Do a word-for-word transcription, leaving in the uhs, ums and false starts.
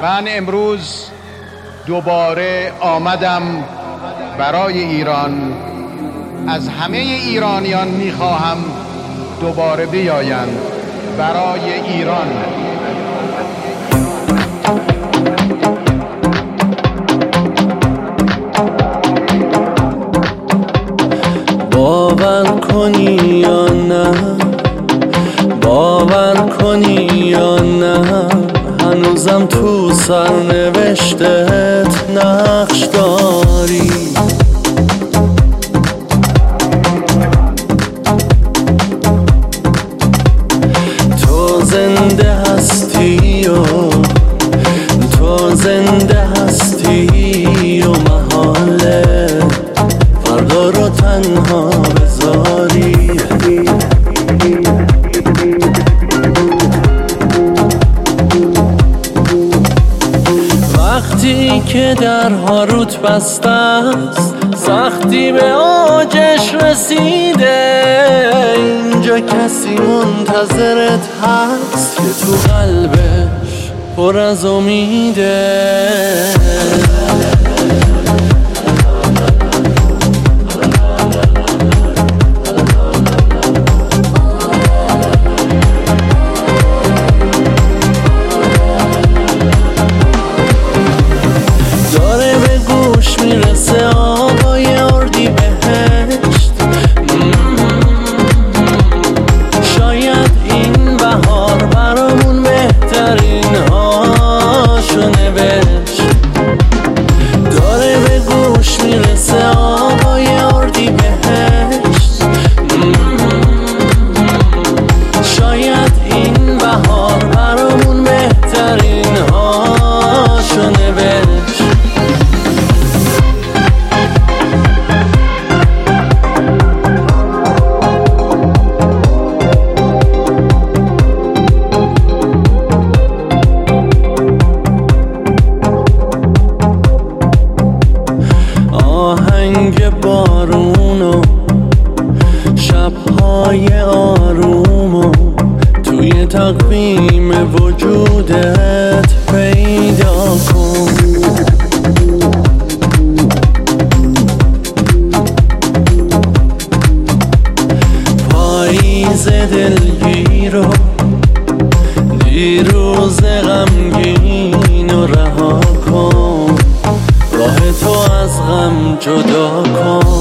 من امروز دوباره آمدم برای ایران. از همه ایرانیان میخواهم دوباره بیایند برای ایران. باور کنی یا نه، باور کنی یا نه، هنوزم تو سرنوشتت نقش داری. تو زنده هستی و تو زنده هستی و محاله فردا رو تنها بذاری. وقتی که درها روت بسته است، سختی به اوجش رسیده، اینجا کسی منتظرت هست که تو قلبش پر از امیده. میرسه آقای اردی بهشت، شاید این بهار برامون بهترین هاشو نوشت. داره به گوش میرسه آقای اردی بهشت، شاید این بهار برامون بهترین هاشو نوشت. آهنگ بارون و شبهای آروم و توی تقویم وجودت پیدا کن. پاییز دلگیر و دیروز غمگین و رها کن، راه تو از غم جدا کن.